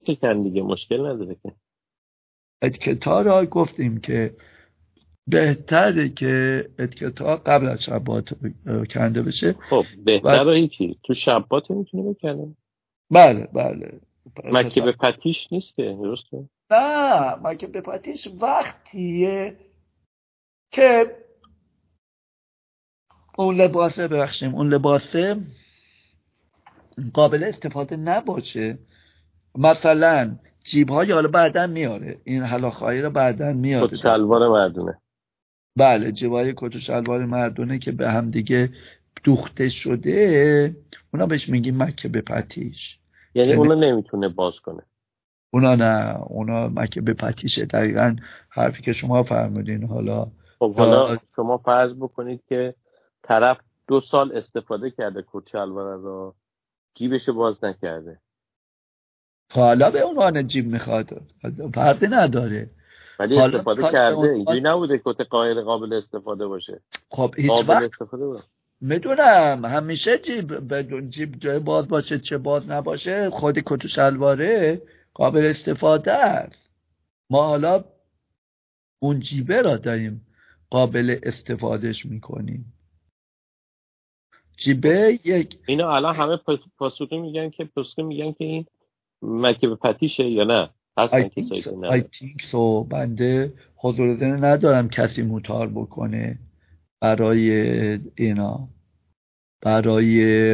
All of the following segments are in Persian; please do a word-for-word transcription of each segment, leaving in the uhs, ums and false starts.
چکن دیگه، مشکل نداره که. اتکتا را گفتیم که بهتره که اتکتا قبل از شبات کنده بشه. خب بهتره و... هیچی تو شبات میتونه بکنه. بله بله. مکه به پتیش نیست که، درسته؟ نه، مکه به پتیش وقتیه که اون لباسه ببخشیم اون لباسه قابل استفاده نباشه. مثلا جیب‌های حالا بعداً میاره، این حلاخایی رو بعداً میاره، کت شلوار مردونه. بله، جیب‌های کت و شلوار مردونه که به هم دیگه دوخته شده، اونا بهش میگیم مکه به پتیش. یعنی اونا نمیتونه باز کنه. اونا نه، اونا مکه به پتیشه. دقیقاً حرفی که شما فرمودین. حالا خب حالا شما فرض بکنید که طرف دو سال استفاده کرده کت شلوار رو، جیبشو باز نکرده. حالا به عنوان جیب میخواد، فرقی نداره. ولی استفاده کرده، اینجوری نبوده کت قایر قابل استفاده باشه. خب هیچ قابل وقت استفاده باشه. میدونم همیشه جیب بدون جیب جای باز باشه چه باز نباشه، خود کت و شلواره قابل استفاده است. ما حالا اون جیبه را داریم قابل استفادهش میکنیم. جیبه یک اینا الان همه پاسخی میگن که پاسخی میگن که این مکه به پتیشه یا نه؟ اصلا کسایی که نه. I think so. بنده حضور ذهن ندارم کسی موتار بکنه برای اینا، برای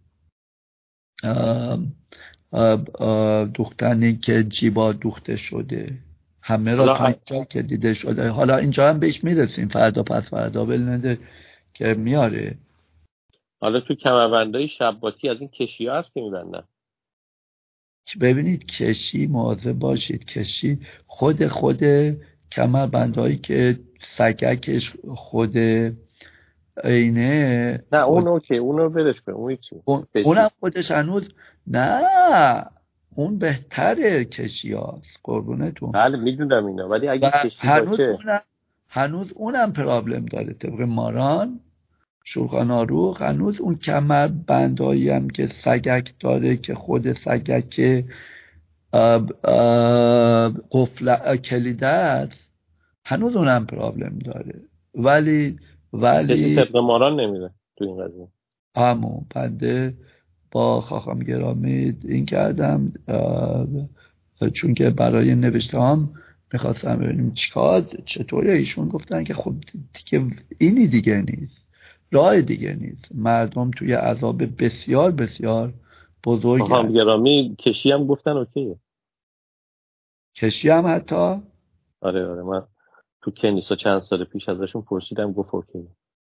دوختنی که جیبا دوخته شده. همه را تا اینجا که دیده شده. حالا اینجا هم بهش میرسیم، فردا پس فردا بلنده که میاره. حالا تو کمربندهای شباتی از این کشی ها هست که میبندن. ببینید کشی، مواظب باشید. کشی خود خود کمربندهایی که سگکش خود اینه، نه اون اوکی، اون رو برش کن. اون چی؟ اون اونم خودش هنوز نه، اون بهتره کشی هاست قربونتون. بله میدونم اینا، ولی اگه کشی هنوز باشه اونم هنوز اونم پرابلم داره. طبق ماران شولخاناروغ هنوز اون کمر بندایی هم که سگک داره که خود سگک قفل کلیده است، هنوز اونم پرابلم داره. ولی ولی کسی طبق ماران نمیره تو این قضیه. همون بنده با خاخام گرامی این کردم، چون که برای نوشته هم میخواستم ببینیم چیکار چطوره. ایشون گفتن که خب دیگه اینی دیگه نیست، راه دیگه نیست. مردم توی عذاب بسیار بسیار بزرگ. خاخام گرامی کشی هم گفتن اوکیه. کشی هم حتی آره آره، من تو کنیسا چند سال پیش ازشون پرسیدم گفت اوکیه.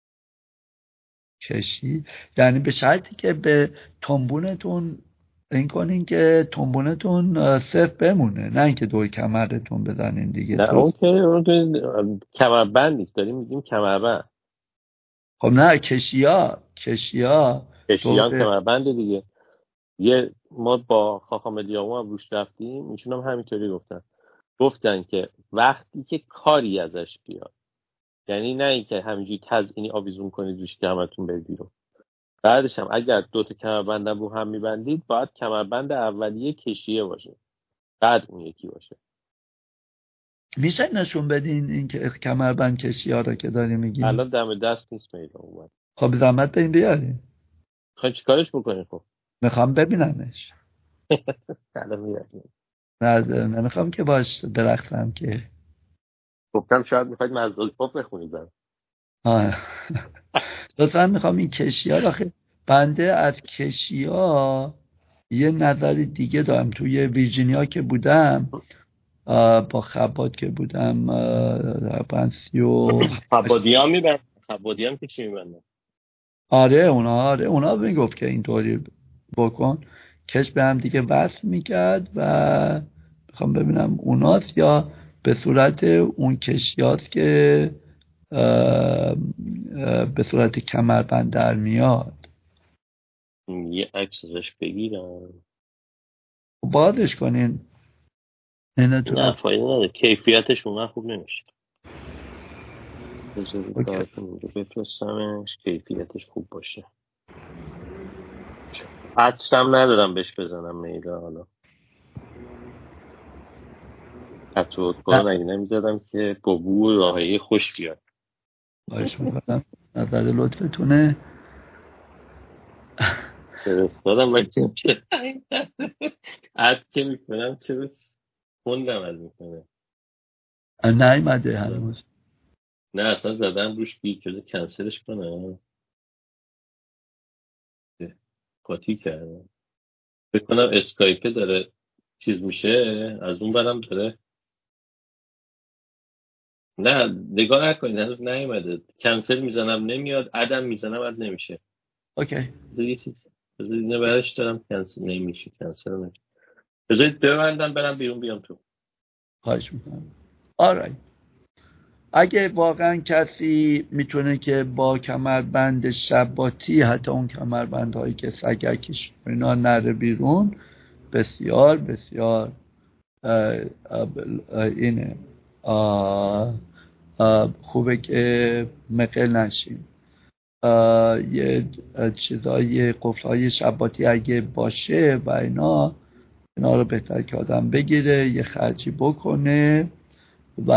کشی یعنی به شرطی که به تنبونتون این کنین که تنبونتون صرف بمونه، نه اینکه دور کمرتون بزنین دیگه. نه اون که اون که کمربند نیست، داریم میگیم کمربند. خب نه کشیا کشیا کشیان کمربند دیگه. یه ما با خاخام دیامو هم روش رفتیم، ایشون هم همینطوری گفتن. گفتن که وقتی که کاری ازش بیاد، یعنی نه اینکه همینجوری تزیینی آویزون کنید روش که همتون برید بیرون. بعدش هم اگر دو تا کمربند رو هم میبندید، باید کمربند اولیه کشیه باشه، بعد اون یکی باشه. میشه نشون بدین این که کمربند کشی‌ها رو که داری میگی؟ الان دم دست نیست میدم اومد. خب زحمت به این بیارین. خواهی چیکارش بکنی؟ خب میخوام ببینمش. الان میاریم. نه نمیخوام که باش برقصم که. گفتم شاید میخواید مزال پاپ بخونید برم. آه لطفا میخوام این کشی‌ها رو خیلی بنده از کشی‌ها یه نظری دیگه دارم. توی ویرجینیا که بودم با خباد که بودم پنسی و خبادی هم میبند. خبادی هم که چی میبندن؟ آره اونا آره اونا میگفت که اینطوری بکن، کش به هم دیگه وصل میکرد و میخوام ببینم اوناست یا به صورت اون کشیاست که اه اه به صورت کمربند در میاد. یه عکس ازش بگیرم بازش کنین. نه فایده نداره، کیفیتش اونها خوب نمیشه. بذارید براتون اینجا بفرستمش، کیفیتش خوب باشه. عطرم ندارم بهش بزنم میله. حالا حتی اتکارو نگی نمیزدم که با بو راهی خوش بیاد. باش میکنم نظر لطفتونه. فرستادم و چه عد که میکنم چرا خوندم از میکنه نیومده هنوز. نه اصلا زدم روش بی شده کنسلش کنم قاطی کردم. فکر کنم اسکایپه داره چیز میشه از اون برم داره. نه نگاه نکنید هنوز نیومده. کنسل میزنم نمیاد، عدم میزنم عد نمیشه. اوکی یه چیز بذارید اینو برش دارم کنسل نمیشه کنسل نمیشه. بذارید ببندم برم بیرون بیام تو. خواهش میکنم. آرایت. اگه واقعا کسی میتونه که با کمربند شباتی، حتی اون کمربندهایی که سگکش اینا نره بیرون، بسیار بسیار اه اه اه اینه اه اه خوبه که مقل نشیم. یه چیزای قفلهای شباتی اگه باشه و اینا اینا رو بهتر که آدم بگیره، یه خرجی بکنه و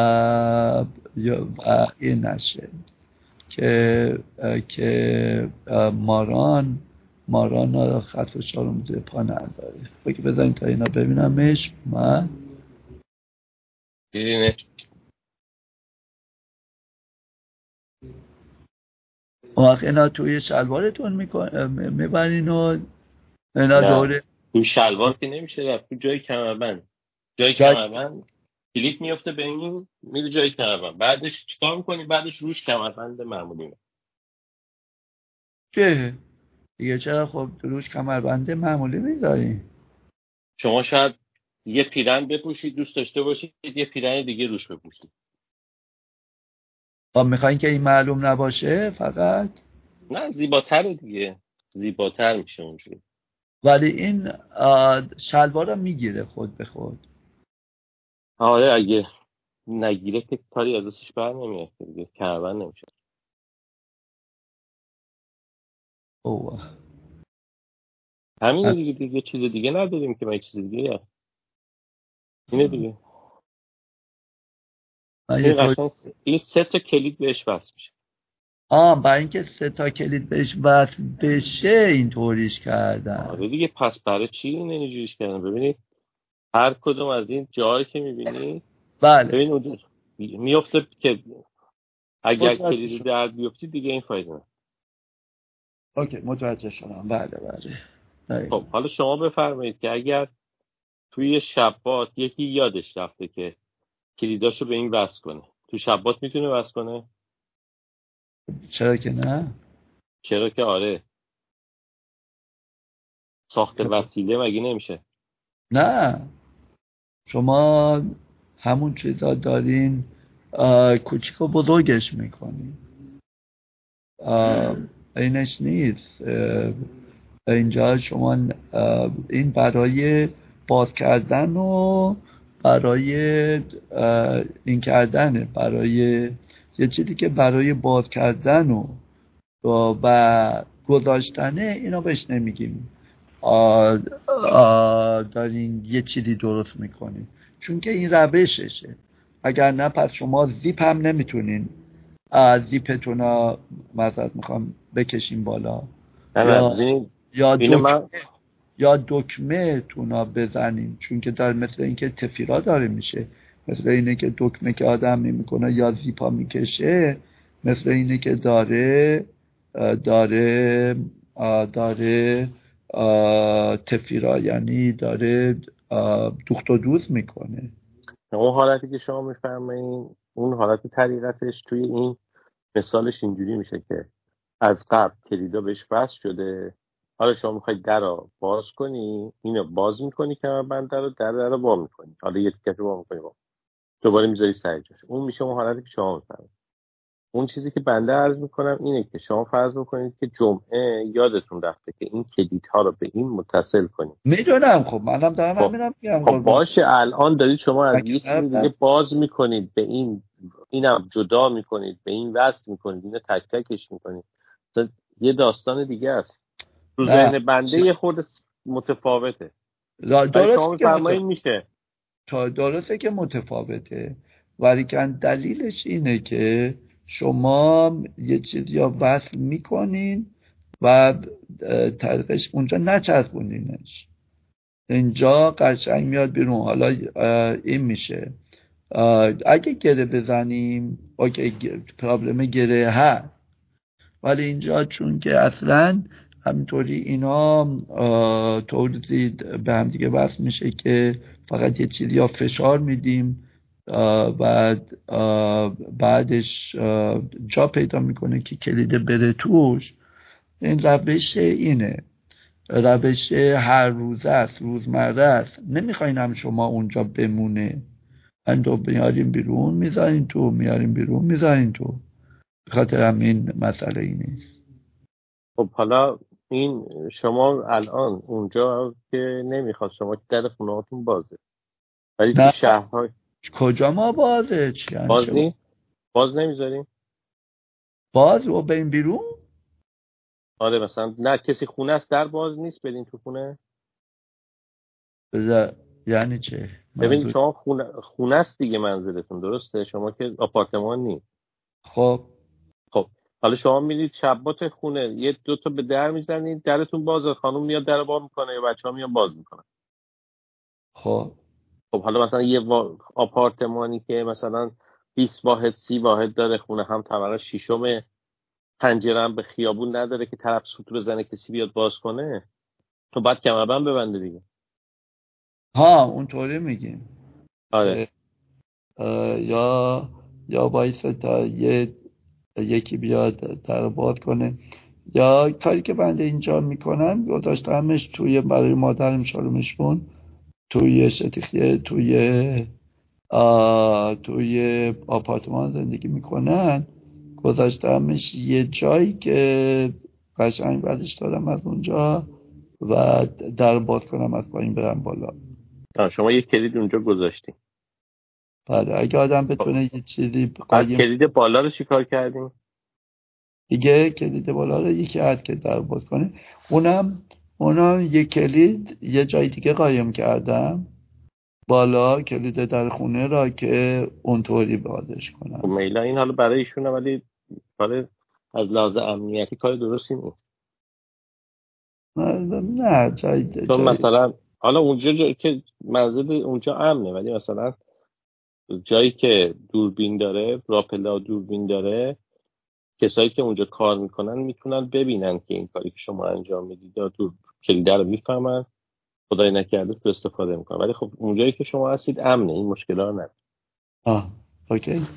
و این نشه که که ماران ماران رو خط و چارم زیر پا نداره. بگی بذارین تا اینا ببینمش. من ببینه وقت اینا توی شلوارتون میبرین و اینا نه دوره تو شلوار که نمیشه رفت، تو جای کمربند. جای جای کمربند کلیپ میفته به این میره جای کمربند. بعدش چیکار میکنی؟ بعدش روش کمربند معمولی میره. که دیگه چرا خب روش کمربنده معمولی میذاری؟ شما شاید یه پیرن بپوشید دوست داشته باشید یه پیرن دیگه روش بپوشید. خب میخواین که این معلوم نباشه فقط؟ نه زیباتر دیگه، زیباتر میشه اونجوری. ولی این شلوار رو میگیره خود به خود. آره اگه نگیره که کاری از دستش بر نمیاد دیگه، کمربند نمیشه. اوه همین دیگه دیگه چیز دیگه نداریم که من چیز دیگه هست. اینه دیگه. من یه این طور قشنگ این سه تا کلید بهش وصل میشه. آه برای اینکه سه تا کلید بهش وصل بشه این طوریش کردن. آره دیگه پس برای چی این اینجوریش کردن؟ ببینید هر کدوم از این جایی که میبینی بله ببین اون میفته که اگر متوجه کلید شدم. درد بیفتی دیگه این فایده نداره. اوکی متوجه شدم. بله بله دقیقا. خب حالا شما بفرمایید که اگر توی شبات یکی یادش رفته که کلیداشو به این وصل کنه، تو شبات میتونه وصل کنه؟ چرا که نه؟ چرا که آره. ساخت وسیله مگه نمیشه؟ نه شما همون چیزا دارین کوچیک و بزرگش میکنین. اینش نیست. اینجا شما این برای باز کردن و برای این کردنه، برای یه چیزی که برای باز کردن و و گذاشتنه اینا بهش نمیگیم آ آ دارین یه چیزی درست میکنین، چون که این روششه. اگر نه پس شما زیپ هم نمیتونین از زیپتون ها مذارت میخوام بکشین بالا نه نه یا ببینید یا اینو دکمه من یا دکمه تونا بزنین، چون که در مثل اینکه تفیرا داره میشه، مثل اینه که دکمه که آدم میکنه یا زیپا میکشه، مثل اینه که داره داره داره تفیرا، یعنی داره دوخت و دوز میکنه. اون حالتی که شما میفرمایین اون حالت طریقتش توی این مثالش اینجوری میشه که از قبل کلیدا بهش وصل شده، حالا شما میخوای در رو باز کنی، اینو باز میکنی کمربند رو، در در رو وا میکنی، حالا یه تیکه وا میکنی وا دوباره میذاری سر جاش. اون میشه اون حالتی که شما میفرمایید. اون چیزی که بنده عرض میکنم اینه که شما فرض بکنید که جمعه یادتون رفته که این کلیدها رو به این متصل کنید. میدونم خب منم دارم خب همینم میگم. خب باشه الان دارید شما از یه چیز مگه دیگه باز میکنید به این، اینم جدا میکنید به این وصل میکنید، اینو تک تکش میکنید، یه داستان دیگه است. تو نه ذهن بنده یه خورده متفاوته. ولی درست شما میگم. میفرمایید میشه. تا درسته که متفاوته، ولی که دلیلش اینه که شما یه چیزی یا وصل میکنین و طریقش اونجا نچسبونینش، اینجا قشنگ میاد بیرون. حالا این میشه اگه گره بزنیم اوکی، پرابلم گره هست، ولی اینجا چون که اصلا همینطوری اینا توضیح به هم دیگه وصل میشه که فقط یه چیزی یا فشار میدیم و بعدش جا پیدا میکنه که کلید بره توش. این روش اینه، روش هر روزه است، روزمره است. نمیخواین هم شما اونجا بمونه، اندو میاریم بیرون میذارین تو، میاریم بیرون میذارین تو. خاطر هم این مسئله ای نیست. خب حالا این شما الان اونجا که نمیخواد، شما که در خونهاتون بازه، ولی تو شهرهای کجا ما بازه؟ چی باز نی؟ باز نمیذاریم؟ باز و بریم بیرون؟ آره مثلا نه کسی خونه است در باز نیست برین تو خونه؟ بذار یعنی چه؟ ببینید شما خونه خونه است دیگه منزلتون، درسته؟ شما که آپارتمان نی. خب خب حالا شما میرید شبات خونه یه دو تا به در میزنید، درتون بازه، خانم میاد در باز میکنه یا بچه‌ها میان باز میکنن. خب خب حالا مثلا یه وا... آپارتمانی که مثلا بیست واحد سی واحد داره، خونه هم طبقه ششم، پنجره هم به خیابون نداره که طرف سوت بزنه کسی بیاد باز کنه، تو بعد کمربند ببنده دیگه. ها اونطوری میگیم. آره. یا یا وایسه تا یه یکی بیاد در باز کنه، یا کاری که بنده اینجا میکنم گذاشتمش توی برای مادرم شالومشون توی شتیخیه توی توی آپارتمان زندگی میکنن، گذاشتمش یه جایی که قشنگ برش دارم از اونجا و در باز کنم از پایین برم بالا. شما یه کلید اونجا گذاشتی؟ بله. اگه آدم بتونه یه چیزی قایم کلید بالا رو چیکار کردیم؟ دیگه کلید بالا رو یکی از که در باز کنه، اونم اونم یه کلید یه جای دیگه قایم کردم بالا، کلید در خونه را که اونطوری بازش کنم. خب میلا این حالا برای ایشونه، ولی کار از لحاظ امنیتی کار درستی نیست. نه نه جای جای چون مثلا حالا اونجا جایی که منزل اونجا امنه، ولی مثلا جایی که دوربین داره، راپلا دوربین داره، کسایی که اونجا کار میکنن میتونن ببینن که این کاری که شما انجام میدید دور کلیده رو میفهمن، خدای نکرده تو استفاده میکنن. ولی خب اونجایی که شما هستید امنه، این مشکل‌ها نداره. آه اوکی.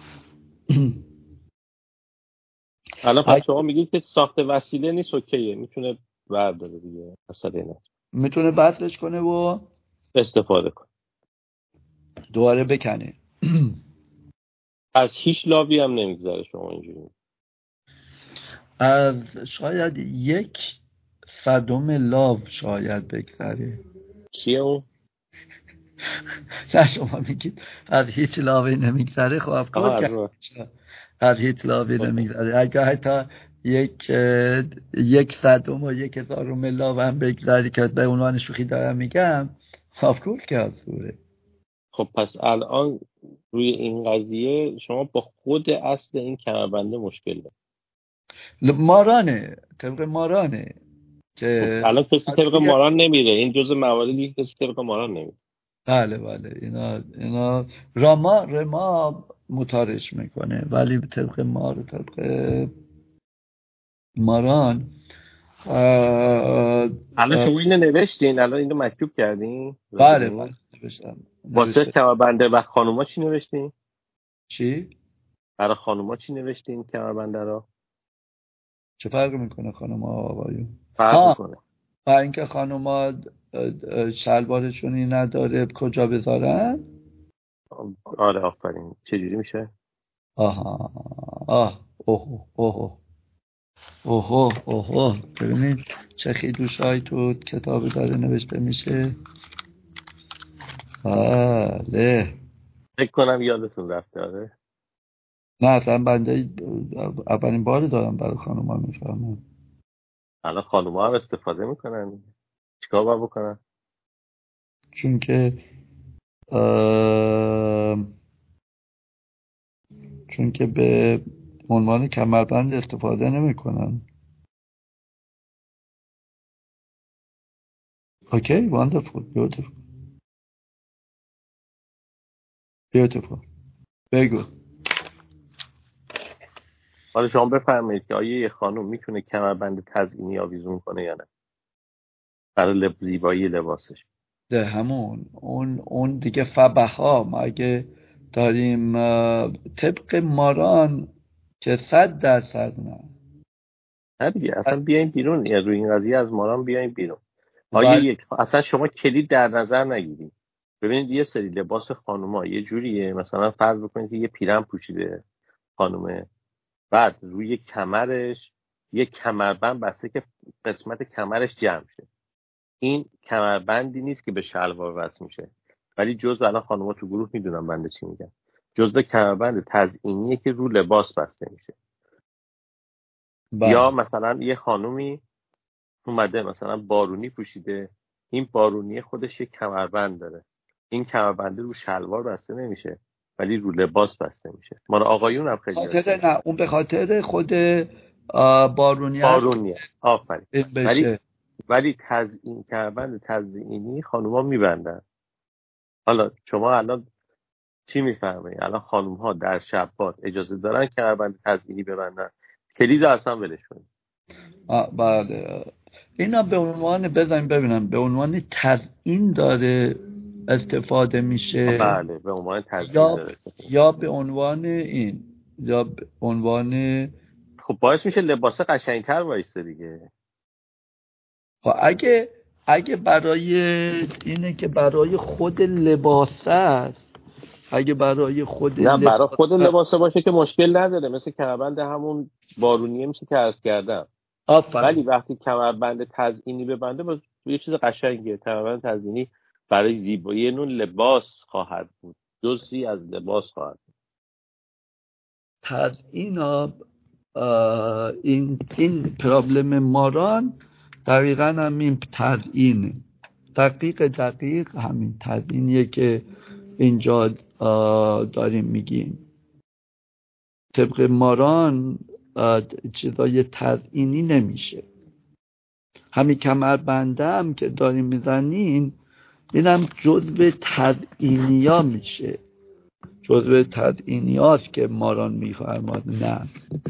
الان پس شما میگید که ساخت وسیله نیست، اوکیه، میتونه برداره دیگه، مسئله نه، میتونه بسلش کنه و استفاده کنه، دوباره بکنه. از هیچ لاوی هم نمیگذره شما اینجوری؟ از شاید یک صدم لاو شاید بگذره. چیه اون؟ نه شما میگید از هیچ لاوی نمیگذره، خب افکار کرد از هیچ لاوی نمیگذره. اگه حتی یک یک صدم و یک هزارم لاو هم بگذاری که به عنوان شوخی دارم میگم، افکار کرد سوره. خب پس الان روی این قضیه شما با خود اصل این کمربنده مشکل دارید. مارانه، طبق مارانه که خب الان کسی طبق ماران نمیره، این جزء مواردی که کسی طبق ماران نمیره. بله بله اینا اینا راما رما متارش میکنه، ولی طبق مار طبق ماران. الان شما اینو نوشتین، الان اینو مکتوب کردین؟ بله بله نوشتم. واسه کمربنده و خانوما چی نوشتین؟ چی؟ برای خانوما چی نوشتین کمربنده رو؟ چه فرق میکنه خانوما و آقایون؟ فرق میکنه. با اینکه خانوما شلوارشونی نداره کجا بذارن؟ آره آفرین. چجوری میشه؟ آها آه اوه اوه اوه اوه ببینید چه خیدوش های تو کتاب داره نوشته میشه. بله فکر کنم یادتون رفته. آره نه اصلا بنده اولین بار دارم برای خانوما میفهمم. الان خانوما هم استفاده میکنن، چیکار باید بکنن؟ چون که چون که به عنوان کمربند استفاده نمی کنن. اوکی wonderful beautiful beautiful بگو. حالا شما بفرمایید که آیا یه خانم میتونه کمربند تزیینی آویزون کنه یا نه برای لب زیبایی لباسش؟ ده همون اون اون دیگه فبها ما اگه داریم طبق ماران که صد درصد نه نه دیگه اصلا بیاین بیرون، یا روی این قضیه از ماران بیاین بیرون. آیا یک اصلا شما کلید در نظر نگیرید. ببینید یه سری لباس خانوما یه جوریه، مثلا فرض بکنید که یه پیرن پوشیده خانومه، بعد روی کمرش یه کمربند بسته که قسمت کمرش جمع شه. این کمربندی نیست که به شلوار وصل میشه، ولی جزء الان خانوما تو گروه میدونن بنده چی میگم، جزء کمربند تزیینیه که رو لباس بسته میشه. یا مثلا یه خانومی اومده مثلا بارونی پوشیده، این بارونی خودش یه کمربند داره، این کمربند رو شلوار بسته نمیشه ولی رو لباس بسته میشه. ما آقایون هم خیلی خاطر نه اون به خاطر خود بارونی بارونیه. آفرین. ولی ولی تزیین کمربند تزیینی خانوما میبندن. حالا شما الان چی میفهمید؟ الان خانوم ها در شبات اجازه دارن کمربند تزیینی ببندن؟ کلید اصلا ولش کنید. بله اینا به عنوان بزنیم ببینم به عنوان تزیین داره استفاده میشه. بله به عنوان تزیین یا داره یا به عنوان این یا به عنوان خب باعث میشه لباس قشنگتر وایسه دیگه. خب اگه اگه برای اینه که برای خود لباس است، اگه برای خود نه لباس برای خود لباس باشه که مشکل نداره، مثل کمربند همون بارونیه میشه که عرض کردم. آفرین. ولی وقتی کمربند تزیینی ببنده باز یه چیز قشنگه. کمربند تزیینی برای زیبایی نوع لباس خواهد بود، جزئی از لباس خواهد بود. تزیینا این این پرابلم ماران دقیقاً همین تزیینه، دقیق دقیق همین تزیینیه که اینجا داریم میگیم. طبق ماران چیزای تزیینی نمیشه. همین کمربنده هم که داریم میزنین اینم جزو تزیینی ها میشه، جزو تزیینی هاست که ماران میفرماد. نه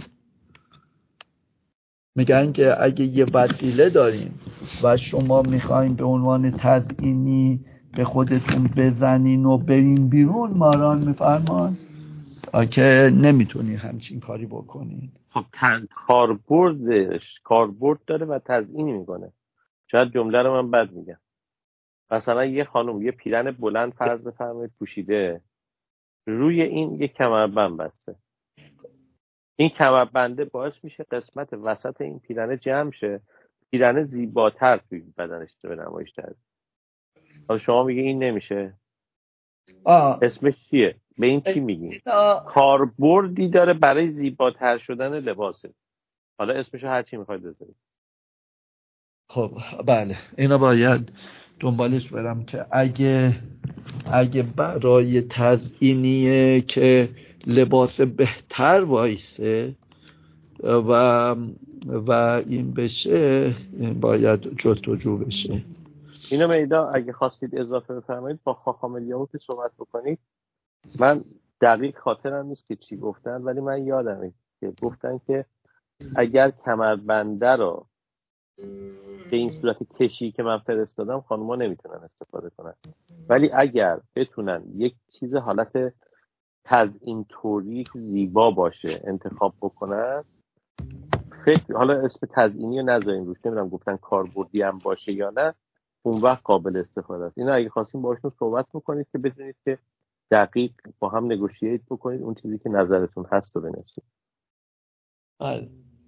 میگن که اگه یه وسیله دارین و شما میخواین به عنوان تزیینی به خودتون بزنین و برین بیرون، ماران میفرمان که نمیتونی همچین کاری بکنین. خب کاربردش کاربرد داره و تزیینی میکنه. شاید جمله رو من بد میگم. مثلا یه خانم یه پیرن بلند فرض بفرمایید پوشیده، روی این یه کمربند بسته. این کمربنده باعث میشه قسمت وسط این پیرنه جمع شه، پیرنه زیباتر توی بدنش به نمایش در. حالا شما میگه این نمیشه. آه. اسمش چیه؟ به این چی میگیم؟ کاربردی داره برای زیباتر شدن لباسه. حالا اسمشو هر چی میخواید بذارید. خب بله اینا باید دنبالش برم که اگه اگه برای تزیینیه که لباس بهتر وایسه و و این بشه باید جستجو بشه. اینو میدا اگه خواستید اضافه بفرمایید با خاخام الیاهو که صحبت بکنید. من دقیق خاطرم نیست که چی گفتن، ولی من یادمه که گفتن که اگر کمربنده رو به این صورت کشی که من فرستادم خانوما نمیتونن استفاده کنن، ولی اگر بتونن یک چیز حالت تزیین طوری که زیبا باشه انتخاب بکنن، فکر حالا اسم تزیینی رو نذاریم روش، نمیدونم گفتن کاربردی هم باشه یا نه، اون وقت قابل استفاده است. اینا اگه خواستیم باشون صحبت بکنید که بدونید که دقیق با هم نگوشییت بکنید اون چیزی که نظرتون هست رو بنویسید. بله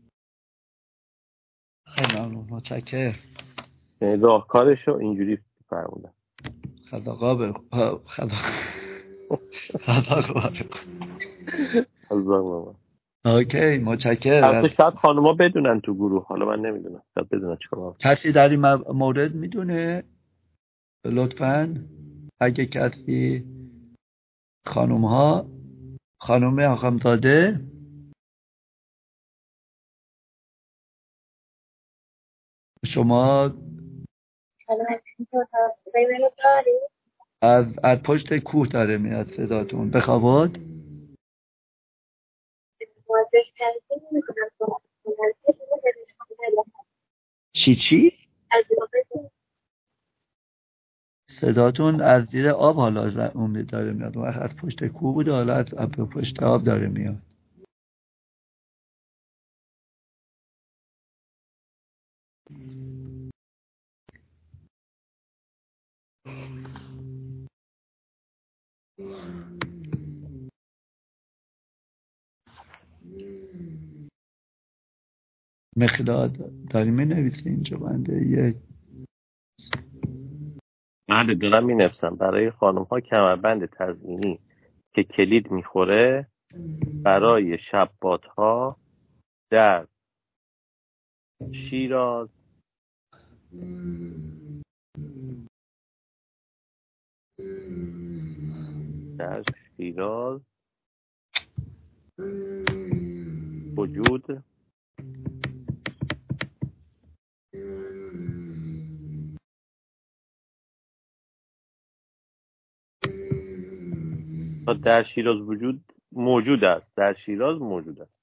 خیلی ممنون، متشکرم. راهکارش رو اینجوری فرمودم. خدا قابل خدا خدا قابل الله. اوکی متشکرم. البته شاید خانوما بدونن تو گروه، حالا من نمیدونم، شاید بدونن چیکار. کسی در این مورد میدونه لطفاً اگه کسی خانوم ها خانوم آخامزاده شما از از پشت کوه داره میاد صداتون. بخواباد چی چی؟ صداتون از زیر آب حالا اون داره میاد. وقت از پشت کوه بود، حالا از از پشت آب داره میاد. مخداد داری می نویسی اینجا بنده یه بله دارم می نفسم. برای خانم ها کمربند تزیینی که کلید میخوره برای شبات ها در شیراز، در شیراز وجود در شیراز وجود موجود است. در شیراز موجود است.